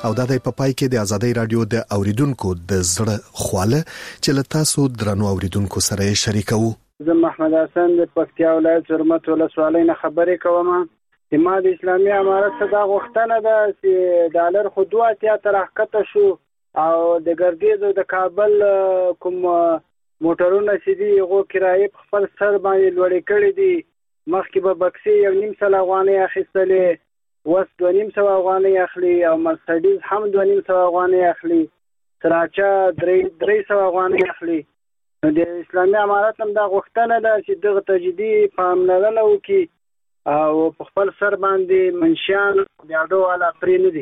او د دې په پای کې د ازادي رادیو د اوریدونکو د زړه خواله چې له تاسو درنو اوریدونکو سره شریکو. زه محمد حسن د پکتیا ولایت زرمت ولسوالۍ نه خبرې کوم. چې ما د اسلامي امارت څخه غوښتنه ده چې ډالر خو 2 تر حقته شو او د ګردیزو د کابل کوم موټرونه چې دی غو کرایه په خپل سر باندې لوړې کړې دي. مخکې به بکسي 1.5 افغانۍ اخیستلې، وس 2.5 افغانۍ اخلي او مرسډیز هم 2.5 افغانۍ اخلي، سراچا 300 افغانۍ اخلي. نو د اسلامي امارت هم دا غوښتنه ده چې دغه تجدید پاملرنه وکړي او په خپل سر باندې منشیان یادو والا پرې نه دي.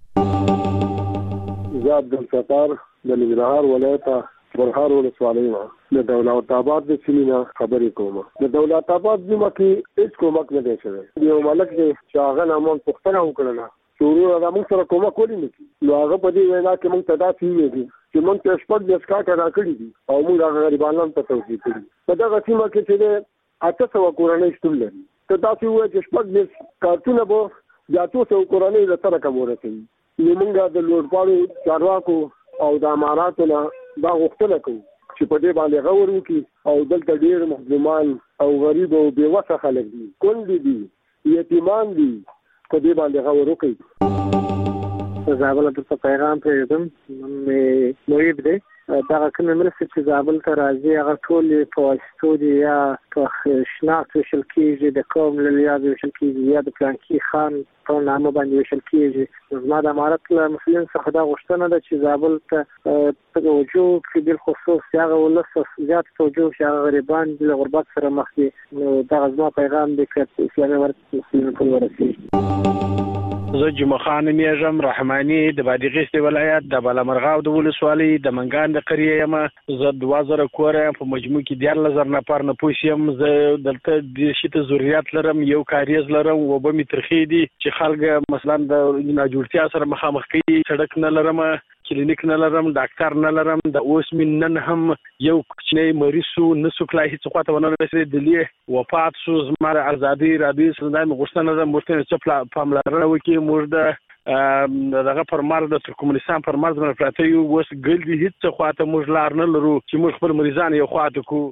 زه عبدالستار د ننګرهار ولایت برهار ولسوالۍ د دولت آباد د سیمې خبرې کوم. د دولت آباد سیمه کې هیڅ کومک نه دی شوی. یو ملک دی چې هغه نامون پوښتنه وکړه شروع را موږ سره کومک ولې نه کی. نو هغه په دې وینا کې موږ ته دا ویلي چې موږ ته شپږ د سکاټ راکړي دي او موږ هغه غریبانو ته توصیه کړي. په دغه سیمه کې چې 800 کورنۍ شتون لري. ته تاسو وایئ چې شپږ د کارتونه به یا 200 کورنۍ له سره کوم ورسوي. نو موږ د لوړپاړو چارواکو او د اماراتو نه دا غوښتنه کوو چې په دې باندې غور وکړي او دلته ډېر مظلومان او غریب او بې وسه خلک دي، کونډې دي، یتیمان دي، په دې باندې غور وکړي. زابل ته پیغام پرېږدم. محیب دی دغه کومې مرستې چې زابل ته راځي هغه ټولې په واسطو دي یا په شناخت ویشل کېږي، د قوم له لحاظه ویشل کېږي یا د پلانکي خان په نامه باندې ویشل کېږي. زما د امارت له مسؤلین څخه دا غوښتنه ده چې زابل ته توجه وکړي، بالخصوص هغه ولس زیات توجه وکړي هغه غریبان دي له غربت سره مخ دي. نو دغه زما پیغام دی که اسلامي امارت مسؤلینو پورې ورسېږي. زه جمعه خان میژم رحماني د بادغیس ولایت د بالامرغاو د ولسوالۍ د منګان د قریه یم. زه 2000 کور په مجموع کې 10000 نفر نه پوسیم. زه دلته د شته ضرورت لرم، یو کاریز لرم، وبه می ترخی دي چې خلک مثلا د ناجوړتیا سره مخامخ کوي. سړک نه لرم، کلینیک نه لرم، ډاکټر نه لرم. د اوس من نن هم یو کوچنی مریضو نسو کلای هیڅ خواته ونه رسېدلی. دلی وفات شو. زما ازادي رادیو سندای غوښتنه ده مرته چې پاملرنه وکړي. موږ د دغه پرمار د ترکمنستان پرمار باندې پراته یو وس ګل دي هیڅ خواته موږ لار نه لرو چې موږ خپل مریضان یو خواته کو.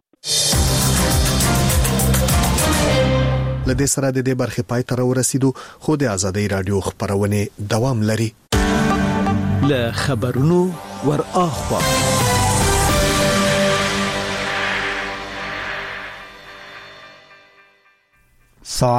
لدې سره د دې برخې پای ته ورسېدو خو د ازادي رادیو خبرونه دوام لري. له خبرونو ور اخوا